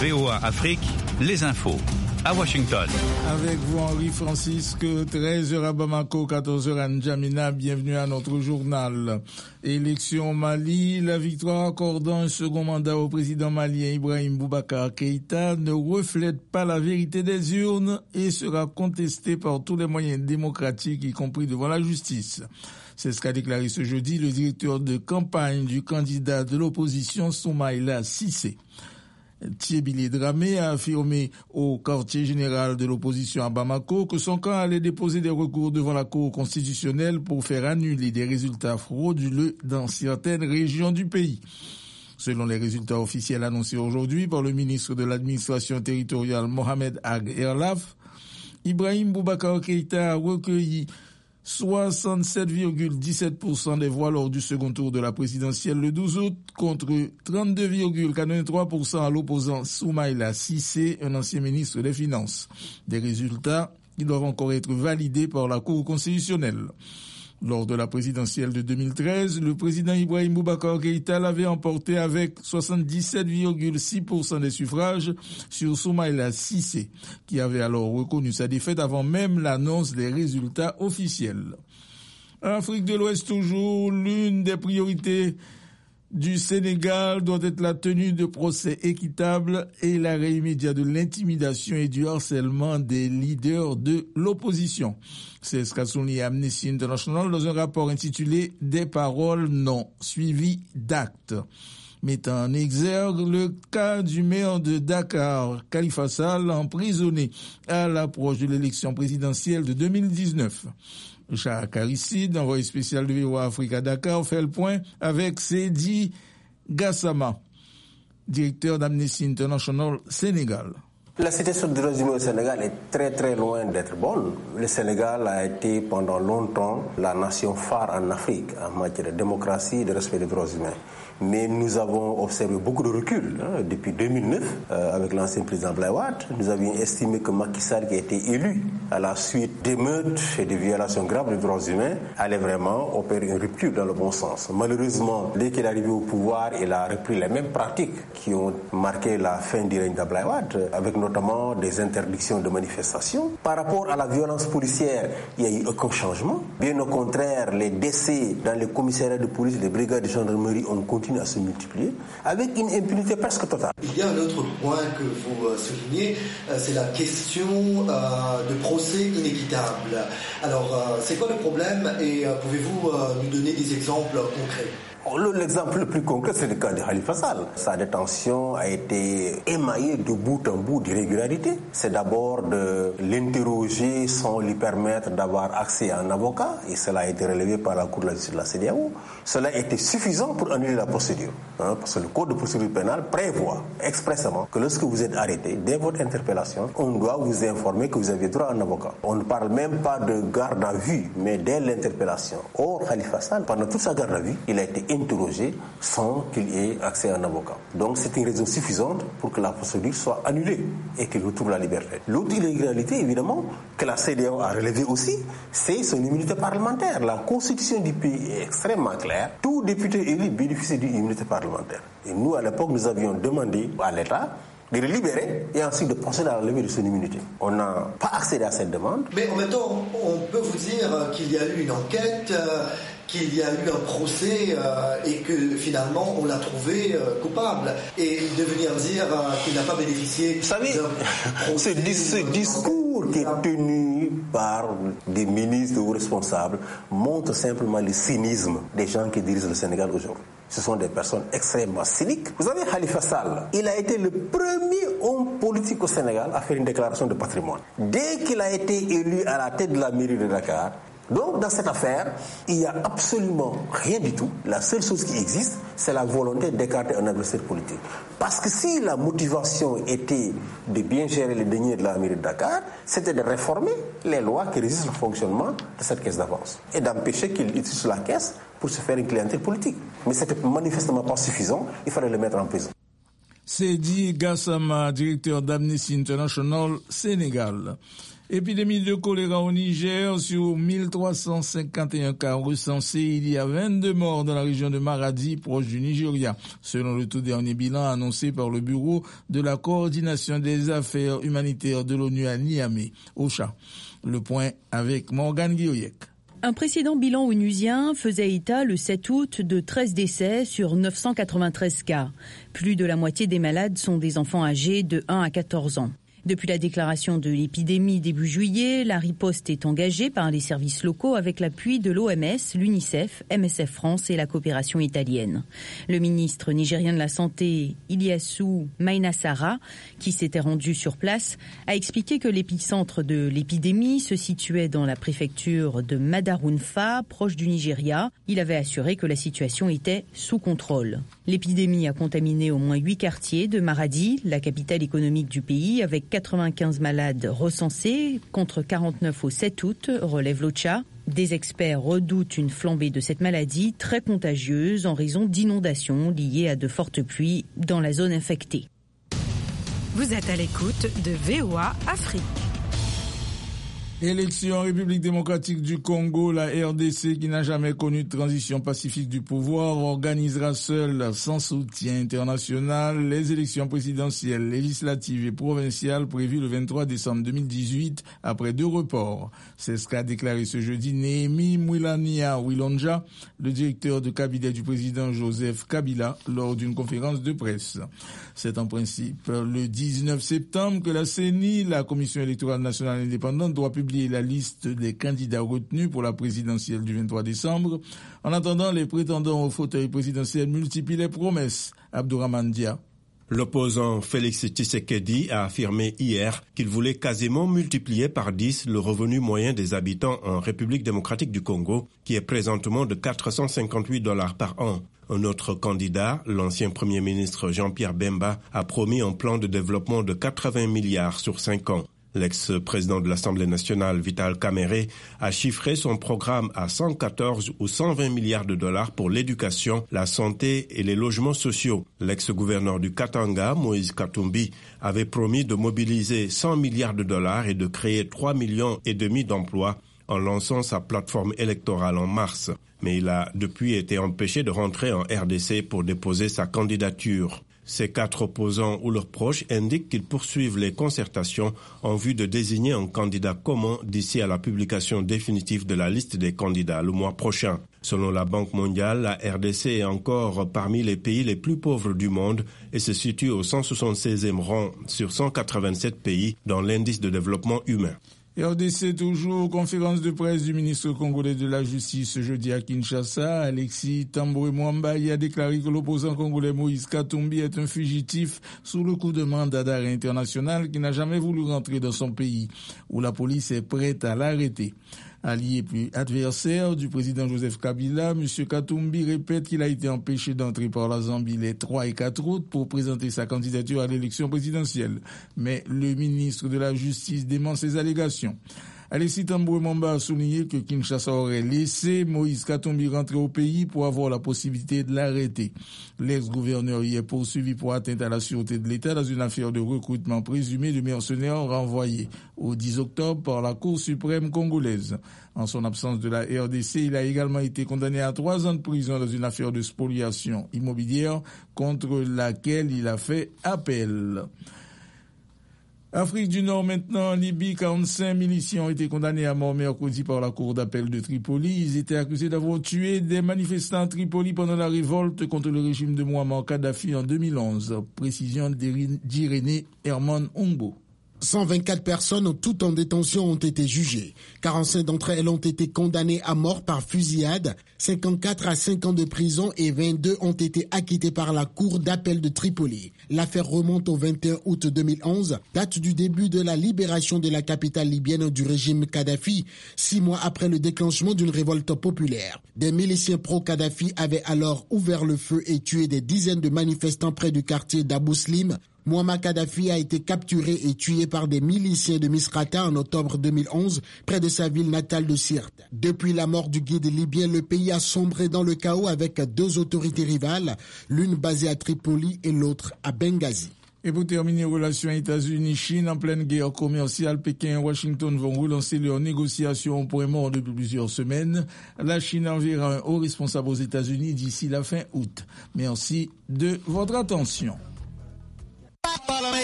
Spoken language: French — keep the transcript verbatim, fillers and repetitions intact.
V O A Afrique, les infos. À Washington. Avec vous, Henri Francisque, treize heures à Bamako, quatorze heures à N'Djamena. Bienvenue à notre journal. Élection au Mali, la victoire accordant un second mandat au président malien Ibrahim Boubacar Keïta ne reflète pas la vérité des urnes et sera contestée par tous les moyens démocratiques, y compris devant la justice. C'est ce qu'a déclaré ce jeudi le directeur de campagne du candidat de l'opposition Soumaïla Cissé. Thiébili Dramé a affirmé au quartier général de l'opposition à Bamako que son camp allait déposer des recours devant la Cour constitutionnelle pour faire annuler des résultats frauduleux dans certaines régions du pays. Selon les résultats officiels annoncés aujourd'hui par le ministre de l'administration territoriale Mohamed Ag Erlaf, Ibrahim Boubacar Keïta a recueilli soixante-sept virgule dix-sept pour cent des voix lors du second tour de la présidentielle le douze août contre trente-deux virgule quatre-vingt-trois pour cent à l'opposant Soumaïla Cissé, un ancien ministre des Finances. Des résultats qui doivent encore être validés par la Cour constitutionnelle. Lors de la présidentielle de deux mille treize, le président Ibrahim Boubacar Keïta l'avait emporté avec soixante-dix-sept virgule six pour cent des suffrages sur Soumaïla Cissé, qui avait alors reconnu sa défaite avant même l'annonce des résultats officiels. En Afrique de l'Ouest toujours, l'une des priorités du Sénégal doit être la tenue de procès équitables et l'arrêt immédiat de l'intimidation et du harcèlement des leaders de l'opposition. C'est ce qu'a souligné Amnesty International dans un rapport intitulé « Des paroles non suivies d'actes », mettant en exergue le cas du maire de Dakar, Khalifa Sall, emprisonné à l'approche de l'élection présidentielle de deux mille dix-neuf. Jacques Caricide, envoyé spécial de V O A Afrique à Dakar, fait le point avec Seydi Gassama, directeur d'Amnesty International Sénégal. La situation des droits humains au Sénégal est très très loin d'être bonne. Le Sénégal a été pendant longtemps la nation phare en Afrique en matière de démocratie et de respect des droits humains. Mais nous avons observé beaucoup de recul hein, depuis deux mille neuf euh, avec l'ancien président Abdoulaye Wade. Nous avions estimé que Macky Sall, qui a été élu à la suite d'émeutes et de violations graves des droits humains, allait vraiment opérer une rupture dans le bon sens. Malheureusement, dès qu'il est arrivé au pouvoir, il a repris les mêmes pratiques qui ont marqué la fin du règne d'Abdoulaye Wade, avec notamment des interdictions de manifestations. Par rapport à la violence policière, il n'y a eu aucun changement. Bien au contraire, les décès dans les commissariats de police, les brigades de gendarmerie ont continué à se multiplier avec une impunité presque totale. Il y a un autre point que vous euh, soulignez, euh, c'est la question euh, de procès inéquitable. Alors, euh, c'est quoi le problème et euh, pouvez-vous euh, nous donner des exemples concrets ? L'exemple le plus concret, c'est le cas de Khalifa Sall. Sa détention a été émaillée de bout en bout d'irrégularités. C'est d'abord de l'interroger sans lui permettre d'avoir accès à un avocat, et cela a été relevé par la Cour de la justice de la C E D E A O. Cela était suffisant pour annuler la procédure, hein, parce que le Code de procédure pénale prévoit expressément que lorsque vous êtes arrêté, dès votre interpellation, on doit vous informer que vous avez droit à un avocat. On ne parle même pas de garde à vue, mais dès l'interpellation. Or, Khalifa Sall, pendant toute sa garde à vue, il a été interrogé sans qu'il ait accès à un avocat. Donc c'est une raison suffisante pour que la procédure soit annulée et qu'il retrouve la liberté. L'autre irrégularité, évidemment, que la C E D E A O a relevé aussi, c'est son immunité parlementaire. La constitution du pays est extrêmement claire. Tout député élu bénéficie d'une immunité parlementaire. Et nous, à l'époque, nous avions demandé à l'État de le libérer et ensuite de procéder à la levée de son immunité. On n'a pas accédé à cette demande. Mais en même temps, on peut vous dire qu'il y a eu une enquête, euh, qu'il y a eu un procès euh, et que finalement on l'a trouvé euh, coupable. Et de venir dire euh, qu'il n'a pas bénéficié... Vous savez, ce, ce discours qui est tenu par des ministres ou responsables montre simplement le cynisme des gens qui dirigent le Sénégal aujourd'hui. Ce sont des personnes extrêmement cyniques. Vous avez Khalifa Sall, il a été le premier homme politique au Sénégal à faire une déclaration de patrimoine. Dès qu'il a été élu à la tête de la mairie de Dakar, donc dans cette affaire, il n'y a absolument rien du tout. La seule chose qui existe, c'est la volonté d'écarter un adversaire politique. Parce que si la motivation était de bien gérer les deniers de la mairie de Dakar, c'était de réformer les lois qui régissent le fonctionnement de cette caisse d'avance et d'empêcher qu'il utilise la caisse pour se faire une clientèle politique. Mais ce n'était manifestement pas suffisant, il fallait le mettre en prison. Seydi Gassama, directeur d'Amnesty International Sénégal. Épidémie de choléra au Niger, sur mille trois cent cinquante et un cas recensés, il y a vingt-deux morts dans la région de Maradi, proche du Nigeria, selon le tout dernier bilan annoncé par le Bureau de la coordination des affaires humanitaires de l'ONU à Niamey, OCHA. Le point avec Morgane Guilloyec. Un précédent bilan onusien faisait état le sept août de treize décès sur neuf cent quatre-vingt-treize cas. Plus de la moitié des malades sont des enfants âgés de un à quatorze ans. Depuis la déclaration de l'épidémie début juillet, la riposte est engagée par les services locaux avec l'appui de l'O M S, l'UNICEF, M S F France et la coopération italienne. Le ministre nigérien de la Santé, Ilyasu Mainasara, qui s'était rendu sur place, a expliqué que l'épicentre de l'épidémie se situait dans la préfecture de Madarunfa, proche du Nigeria. Il avait assuré que la situation était sous contrôle. L'épidémie a contaminé au moins huit quartiers de Maradi, la capitale économique du pays, avec quatre-vingt-quinze malades recensés contre quarante-neuf au sept août, relève l'OCHA. Des experts redoutent une flambée de cette maladie très contagieuse en raison d'inondations liées à de fortes pluies dans la zone infectée. Vous êtes à l'écoute de V O A Afrique. Élection en République démocratique du Congo, la R D C, qui n'a jamais connu de transition pacifique du pouvoir, organisera seule, sans soutien international, les élections présidentielles, législatives et provinciales prévues le vingt-trois décembre deux mille dix-huit, après deux reports. C'est ce qu'a déclaré ce jeudi Néhémie Mwilania Wilonja, le directeur de cabinet du président Joseph Kabila, lors d'une conférence de presse. C'est en principe le dix-neuf septembre que la C E N I, la Commission électorale nationale indépendante, doit publier la liste des candidats retenus pour la présidentielle du vingt-trois décembre. En attendant, les prétendants au fauteuil présidentiel multiplient les promesses. Abdourahmane Dia. L'opposant Félix Tshisekedi a affirmé hier qu'il voulait quasiment multiplier par dix le revenu moyen des habitants en République démocratique du Congo, qui est présentement de quatre cent cinquante-huit dollars par an. Un autre candidat, l'ancien Premier ministre Jean-Pierre Bemba, a promis un plan de développement de quatre-vingts milliards sur cinq ans. L'ex-président de l'Assemblée nationale, Vital Kamerhe, a chiffré son programme à cent quatorze ou cent vingt milliards de dollars pour l'éducation, la santé et les logements sociaux. L'ex-gouverneur du Katanga, Moïse Katumbi, avait promis de mobiliser cent milliards de dollars et de créer trois millions et demi d'emplois en lançant sa plateforme électorale en mars. Mais il a depuis été empêché de rentrer en R D C pour déposer sa candidature. Ces quatre opposants ou leurs proches indiquent qu'ils poursuivent les concertations en vue de désigner un candidat commun d'ici à la publication définitive de la liste des candidats le mois prochain. Selon la Banque mondiale, la R D C est encore parmi les pays les plus pauvres du monde et se situe au cent soixante-seizième rang sur cent quatre-vingt-sept pays dans l'indice de développement humain. R D C toujours, conférence de presse du ministre congolais de la Justice ce jeudi à Kinshasa. Alexis Tambwe Mwamba y a déclaré que l'opposant congolais Moïse Katumbi est un fugitif sous le coup de mandat d'arrêt international qui n'a jamais voulu rentrer dans son pays, où la police est prête à l'arrêter. Allié puis adversaire du président Joseph Kabila, M. Katumbi répète qu'il a été empêché d'entrer par la Zambie les trois et quatre août pour présenter sa candidature à l'élection présidentielle. Mais le ministre de la Justice dément ces allégations. Alexis Tambwe Mwamba a souligné que Kinshasa aurait laissé Moïse Katumbi rentrer au pays pour avoir la possibilité de l'arrêter. L'ex-gouverneur y est poursuivi pour atteinte à la sûreté de l'État dans une affaire de recrutement présumé de mercenaires renvoyés au dix octobre par la Cour suprême congolaise. En son absence de la R D C, il a également été condamné à trois ans de prison dans une affaire de spoliation immobilière contre laquelle il a fait appel. Afrique du Nord maintenant, en Libye, quarante-cinq miliciens ont été condamnés à mort mercredi par la cour d'appel de Tripoli. Ils étaient accusés d'avoir tué des manifestants à Tripoli pendant la révolte contre le régime de Mouammar Kadhafi en deux mille onze. Précision d'Irénée Herman Ombo. cent vingt-quatre personnes, toutes en détention, ont été jugées. quarante-cinq d'entre elles ont été condamnées à mort par fusillade, cinquante-quatre à cinq ans de prison et vingt-deux ont été acquittées par la cour d'appel de Tripoli. L'affaire remonte au vingt et un août deux mille onze, date du début de la libération de la capitale libyenne du régime Kadhafi, six mois après le déclenchement d'une révolte populaire. Des miliciens pro-Kadhafi avaient alors ouvert le feu et tué des dizaines de manifestants près du quartier d'Abou Slim. Mouammar Kadhafi a été capturé et tué par des miliciens de Misrata en octobre deux mille onze, près de sa ville natale de Sirte. Depuis la mort du guide libyen, le pays a sombré dans le chaos avec deux autorités rivales, l'une basée à Tripoli et l'autre à Benghazi. Et pour terminer, relations États-Unis-Chine en pleine guerre commerciale, Pékin et Washington vont relancer leurs négociations pour un mort depuis plusieurs semaines. La Chine enverra un haut responsable aux États-Unis d'ici la fin août. Merci de votre attention.